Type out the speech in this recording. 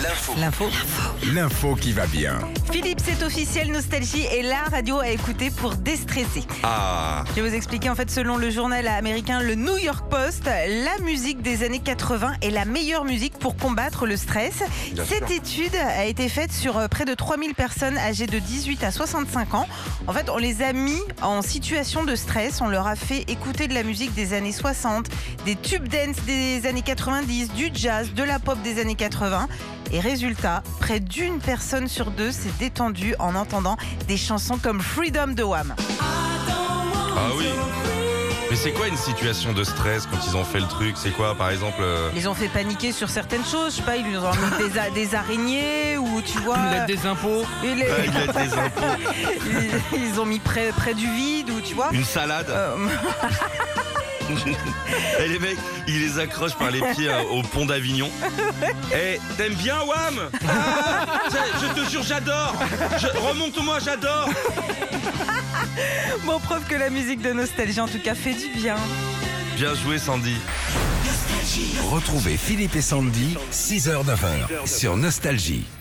L'info qui va bien. Philippe, c'est officiel, Nostalgie est la radio à écouter pour déstresser. Je vais vous expliquer, en fait, selon le journal américain le New York Post, la musique des années 80 est la meilleure musique pour combattre le stress. Cette étude a été faite sur près de 3000 personnes âgées de 18 à 65 ans. En fait, on les a mis en situation de stress, on leur a fait écouter de la musique des années 60, des tubes dance des années 90, du jazz, de la pop des années 80. Et résultat, près d'une personne sur deux s'est détendue en entendant des chansons comme Freedom de Wham. Ah oui. Mais c'est quoi une situation de stress quand ils ont fait le truc? C'est quoi, par exemple Ils ont fait paniquer sur certaines choses, je sais pas, ils lui ont mis des araignées ou tu vois. Il a des impôts. il a des impôts. Ils ont mis près du vide ou tu vois. Une salade. Et les mecs, ils les accrochent par les pieds au pont d'Avignon. Eh, t'aimes bien Wham? Je te jure, j'adore. Remonte-moi, j'adore. Bon, preuve que la musique de Nostalgie, en tout cas, fait du bien. Bien joué, Sandy. Retrouvez Philippe et Sandy, 6h-9h, sur Nostalgie.